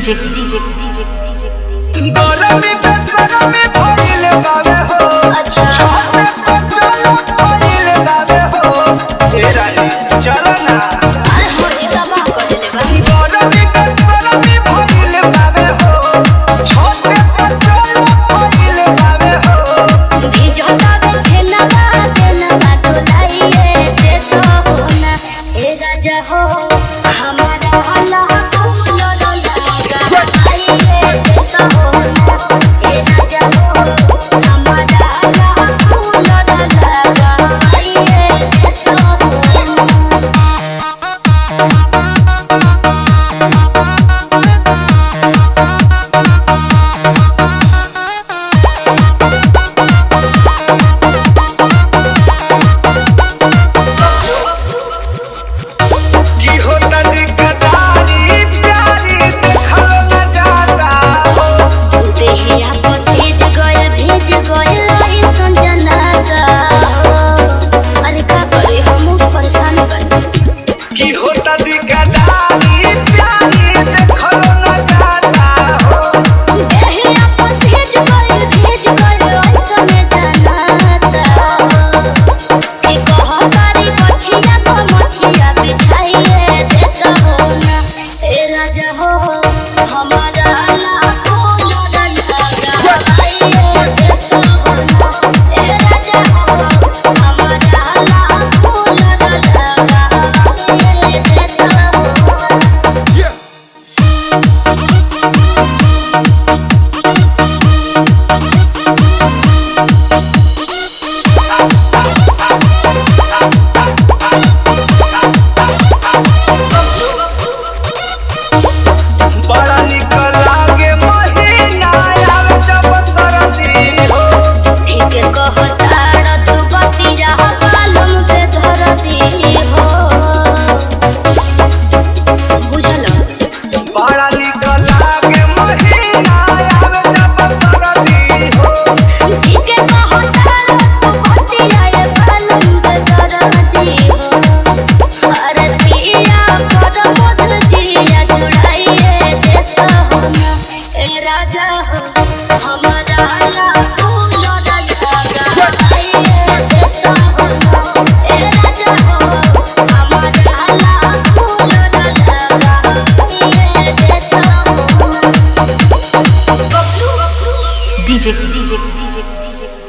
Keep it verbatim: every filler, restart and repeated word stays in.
DJ DJ DJ DJ गरमी में सरमी भइले बावे हो अच्छा छोटे बच्चों भइले बावे हो ए रानी चल ना अरे हो ये दबा कर ले बा गरमी में सरमी भइले बावे हो छोटे बच्चों भइले बावे हो भिजता दे छेना बाते ना डोलाइए दे तो होना ए राजा हो हमारा अल्लाह फूल लगा आइए दे तो होना ए राजा हो हमारा अल्लाह फूल लगा आइए दे तो होना की होता दिक्कतारी प्यारी देखल न जाता हो देहिया पर भीज गए भीज गए लई संजनाता अरे का करे हम परेशान बन की होता दिक्कतारी प्यारी देखल न जाता हो देहिया पर भीज गए भीज गए लई संजनाता की कह तारी बछिया को मछिया बिछाइए देता हो ना ए राजा हो हमारा लाखों लड़न लगा आइए देता हो ना ए राजा हो हमारा लाखों लड़न लगा आइए देता हो बड़ा निक लागे महीना आवे जब सरदी हो ठीक कहताड़ तू बतिया बालम पे धर दी हो बुझल बड़ा निक लागे महीना आवे जब सरदी हो ठीक कहताड़ तू बतिया बालम पे धर दी हो अरे पिया पर बदल जिया जुड़ाइए देता हो ना ए राजा हो हमारा लाखों लड़न लगा आइए देता हो ना ए राजा हो हमारा लाखों लड़न लगा आइए देता हो डीजे डीजे डीजे डीजे